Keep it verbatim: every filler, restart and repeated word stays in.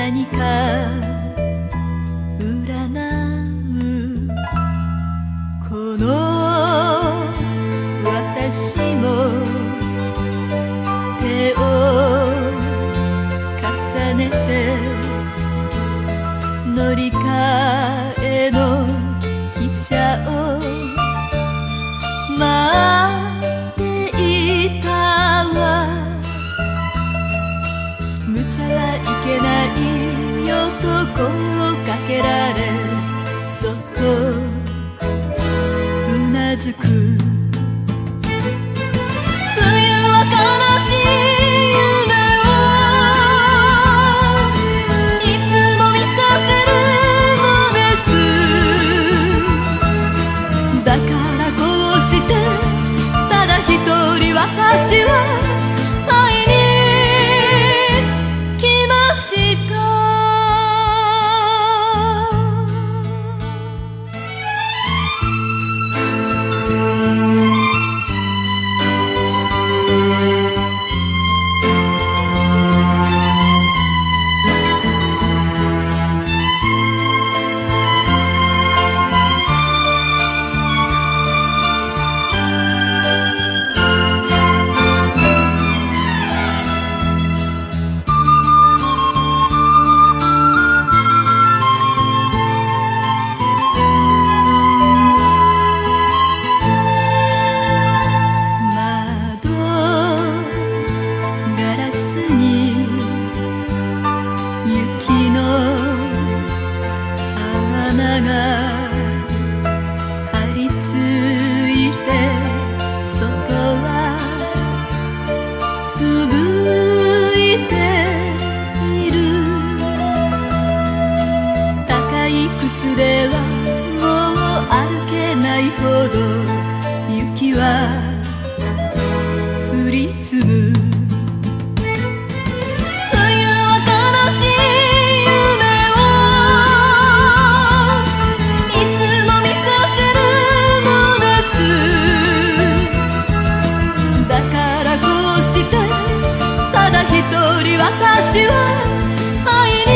何か占うこの私も手を重ねて乗り換えの汽車を待っていたわ。無茶はいけないよと声をかけられそっとうなずく。冬は悲しい夢をいつも見させるのです。だからこうしてただ一人私は会いに来ました。雪の穴が張り付いて外は吹雪いている。高い靴ではもう歩けないほど雪は降り積む。ただ一人私は愛